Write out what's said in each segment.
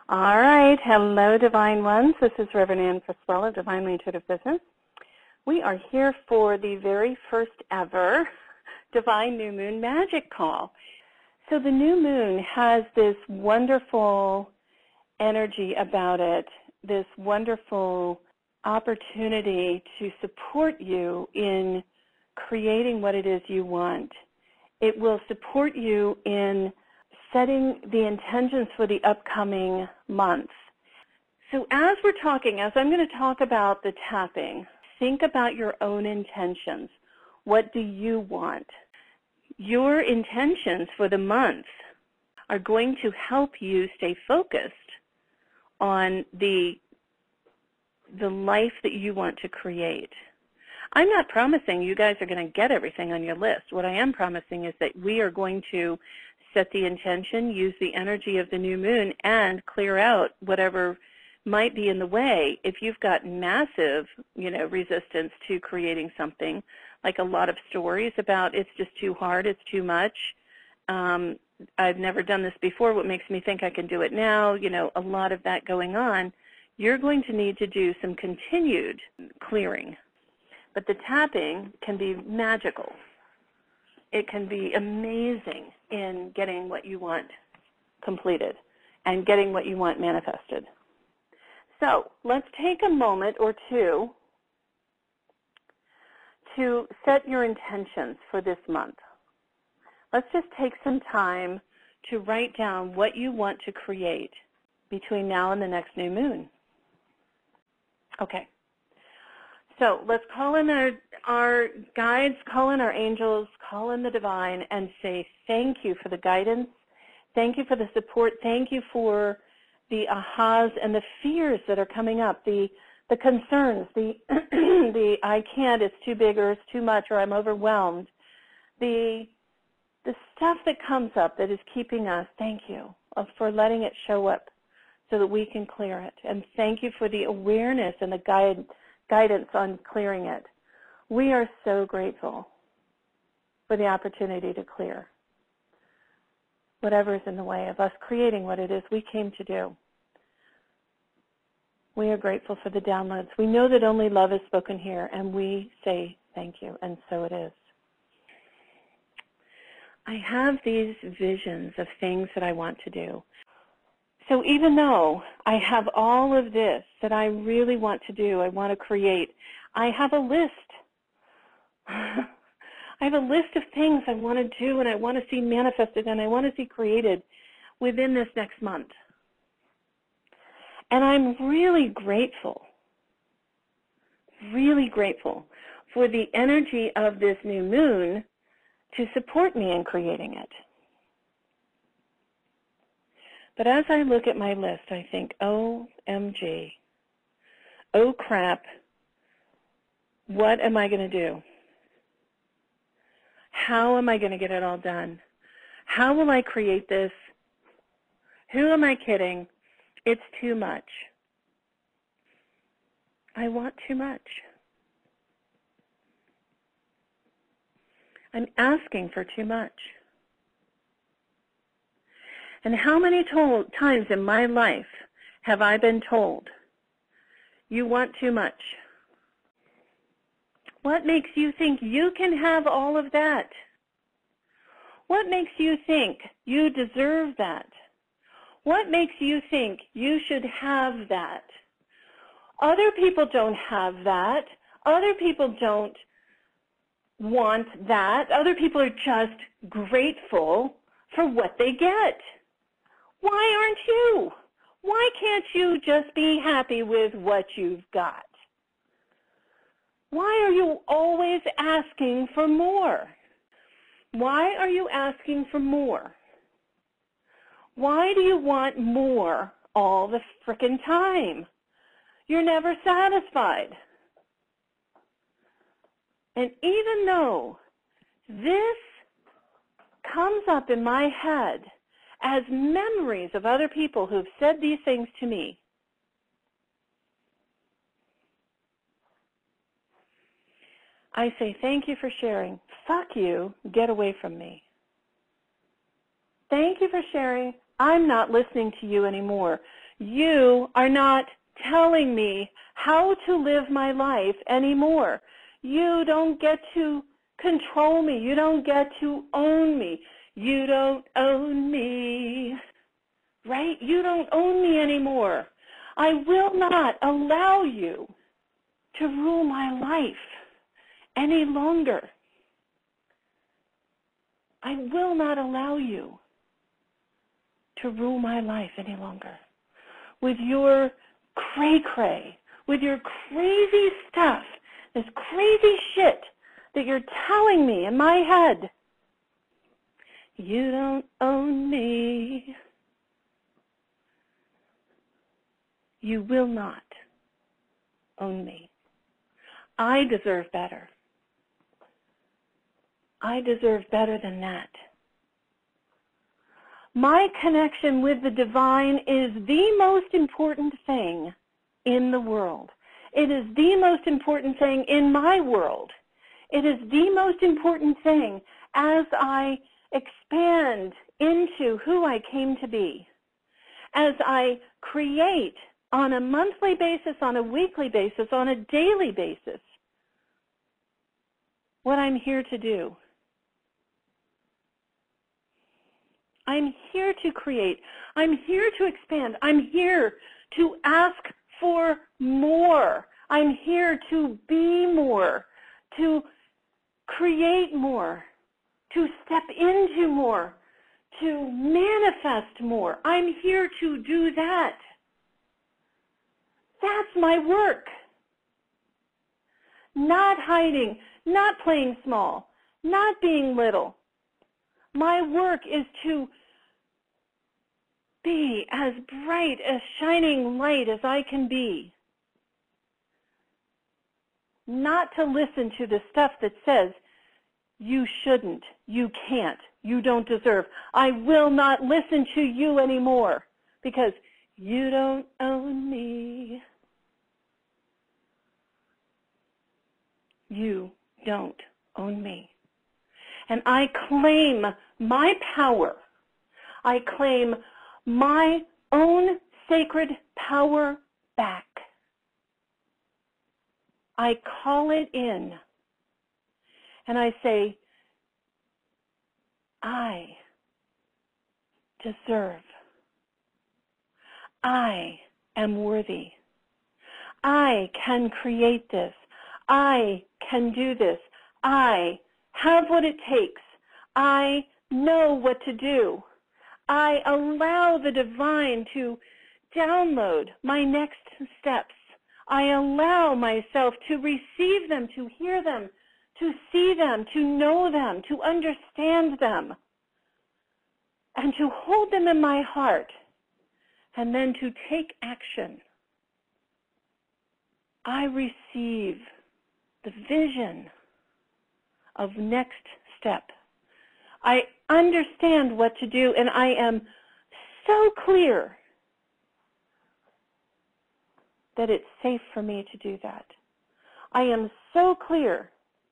All right. Hello, Divine Ones. This is Reverend Ann Friswell of Divinely Intuitive Business. We are here for the very first ever Divine New Moon Magic Call. So the new moon has this wonderful energy about it, this wonderful opportunity to support you in creating what it is you want. It will support you in setting the intentions for the upcoming month. So as I'm going to talk about the tapping, think about your own intentions. What do you want? Your intentions for the month are going to help you stay focused on the life that you want to create. I'm not promising you guys are going to get everything on your list. What I am promising is that we are going to set the intention, use the energy of the new moon, and clear out whatever might be in the way. If you've got massive, resistance to creating something, like a lot of stories about it's just too hard, it's too much, I've never done this before, what makes me think I can do it now, a lot of that going on, you're going to need to do some continued clearing. But the tapping can be magical. It can be amazing in getting what you want completed and getting what you want manifested. So let's take a moment or two to set your intentions for this month. Let's just take some time to write down what you want to create between now and the next new moon. Okay. So let's call in our guides, call in our angels, call in the divine, and say thank you for the guidance, thank you for the support, thank you for the ahas and the fears that are coming up, the concerns, the I can't, it's too big, or it's too much, or I'm overwhelmed, the stuff that comes up that is keeping us. Thank you for letting it show up so that we can clear it, and thank you for the awareness and the guidance on clearing it. We are so grateful for the opportunity to clear whatever is in the way of us creating what it is we came to do. We are grateful for the downloads. We know that only love is spoken here, and we say thank you, and so it is. I have these visions of things that I want to do. So even though I have all of this that I really want to do, I want to create, I have a list. I have a list of things I want to do and I want to see manifested and I want to see created within this next month. And I'm really grateful for the energy of this new moon to support me in creating it. But as I look at my list, I think, OMG, oh crap, what am I going to do? How am I going to get it all done? How will I create this? Who am I kidding? It's too much. I want too much. I'm asking for too much. And how many times in my life have I been told, you want too much? What makes you think you can have all of that? What makes you think you deserve that? What makes you think you should have that? Other people don't have that. Other people don't want that. Other people are just grateful for what they get. Why aren't you? Why can't you just be happy with what you've got? Why are you always asking for more? Why are you asking for more? Why do you want more all the frickin' time? You're never satisfied. And even though this comes up in my head as memories of other people who've said these things to me, I say, thank you for sharing. Fuck you, get away from me. Thank you for sharing. I'm not listening to you anymore. You are not telling me how to live my life anymore. You don't get to control me. You don't get to own me. You don't own me, right? You don't own me anymore. I will not allow you to rule my life any longer. I will not allow you to rule my life any longer. With your cray-cray, with your crazy stuff, this crazy shit that you're telling me in my head. You don't own me. You will not own me. I deserve better. I deserve better than that. My connection with the divine is the most important thing in the world. It is the most important thing in my world. It is the most important thing as I expand into who I came to be, as I create on a monthly basis, on a weekly basis, on a daily basis, what I'm here to do. I'm here to create. I'm here to expand. I'm here to ask for more. I'm here to be more, to create more, to step into more, to manifest more. I'm here to do that. That's my work. Not hiding, not playing small, not being little. My work is to be as bright, as shining light as I can be. Not to listen to the stuff that says, you shouldn't, you can't, you don't deserve. I will not listen to you anymore because you don't own me. You don't own me. And I claim my power. I claim my own sacred power back. I call it in. And I say, I deserve. I am worthy. I can create this. I can do this. I have what it takes. I know what to do. I allow the divine to download my next steps. I allow myself to receive them, to hear them, to see them, to know them, to understand them, and to hold them in my heart, and then to take action. I receive the vision of next step. I understand what to do, and I am so clear that it's safe for me to do that. I am so clear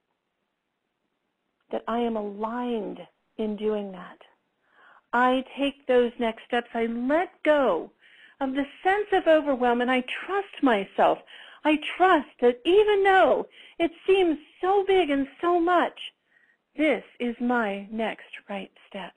that I am aligned in doing that. I take those next steps. I let go of the sense of overwhelm, and I trust myself. I trust that even though it seems so big and so much, this is my next right step.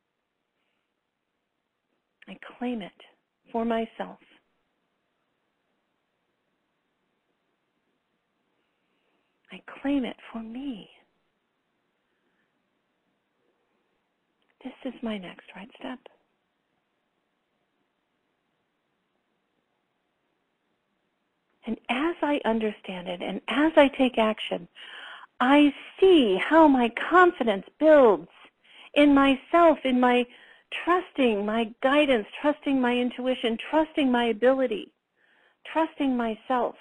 I claim it for myself. I claim it for me. This is my next right step. And as I understand it and as I take action, I see how my confidence builds in myself, in my trusting my guidance, trusting my intuition, trusting my ability, trusting myself.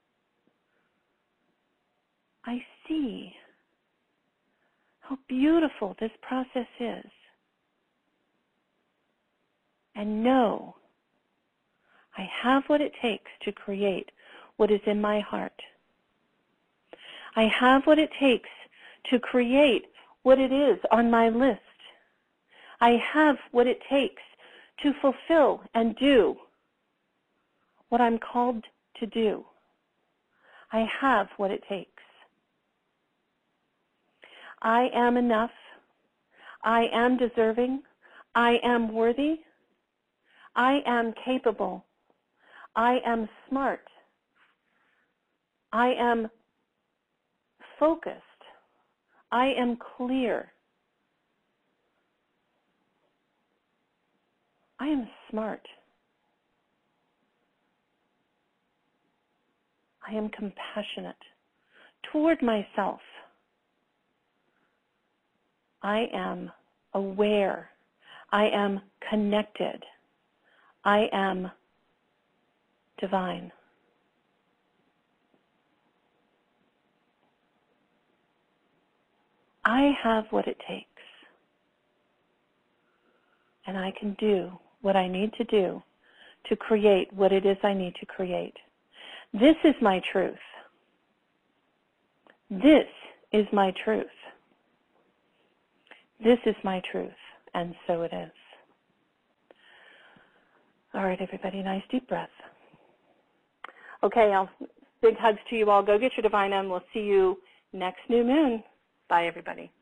I see how beautiful this process is. And know I have what it takes to create what is in my heart. I have what it takes to create what it is on my list. I have what it takes to fulfill and do what I'm called to do. I have what it takes. I am enough. I am deserving. I am worthy. I am capable. I am smart. I am focused. I am clear. I am smart. I am compassionate toward myself. I am aware. I am connected. I am divine. I have what it takes. And I can do what I need to do to create what it is I need to create. This is my truth. This is my truth. This is my truth, and so it is. All right, everybody, nice deep breath. Okay, big hugs to you all. Go get your divine M. We'll see you next new moon. Bye, everybody.